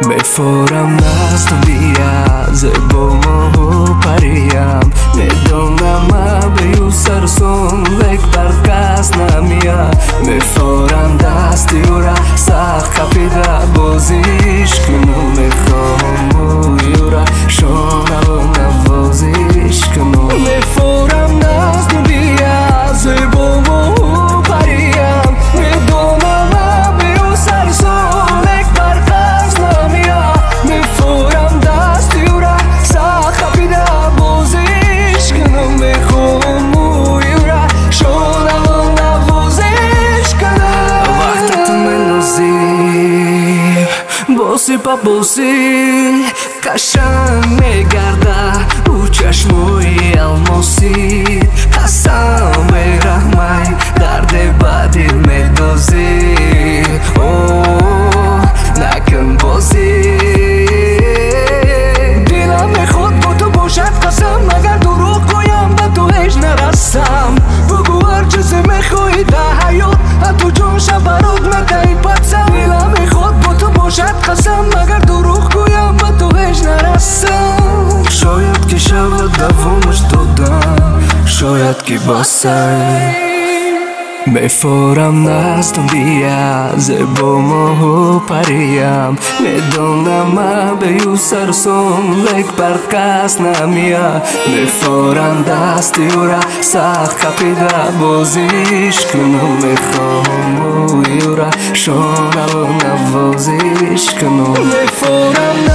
مفارم نستم بیا زبامو پریم میدونم بیو سرسون لک برکس نمیا مفارم دستی و را سخت کپیده بازیش کنم میخوام یورا شانه و نوازیش کنم مفارم نستم بیا زبامو پریم میدونم بیو سرسون لک برکس نمیا مفارم دستی و را سخت کپیده بازیش کنم میخوام یورا شانه و نوازیش کنم وقت منوزی بوسی پا بوسی قشنگ میگرده او چشموی الماسی قسم میرحمای درد بدی میدوزی نکن بازی دلم میخواد با تو باشد قسم مگر دروغ گویم به تو هیچ نرسم بگو هر چیزی میخوایی در حیات حتی جان شب برات ندهی پدسم دلم میخواد با تو باشد قسم مگر دروغ گویم به تو هیچ نرسم شاید که شود دوامش دادم شاید که بسه مفارم نستم بیا زبامو پریم میدونم بیو سرسون لک برکس نمیا مفارم دستی و را سخت کپیده بازیش کنم میخوام یورا شانه و نوازیش کنم مفارم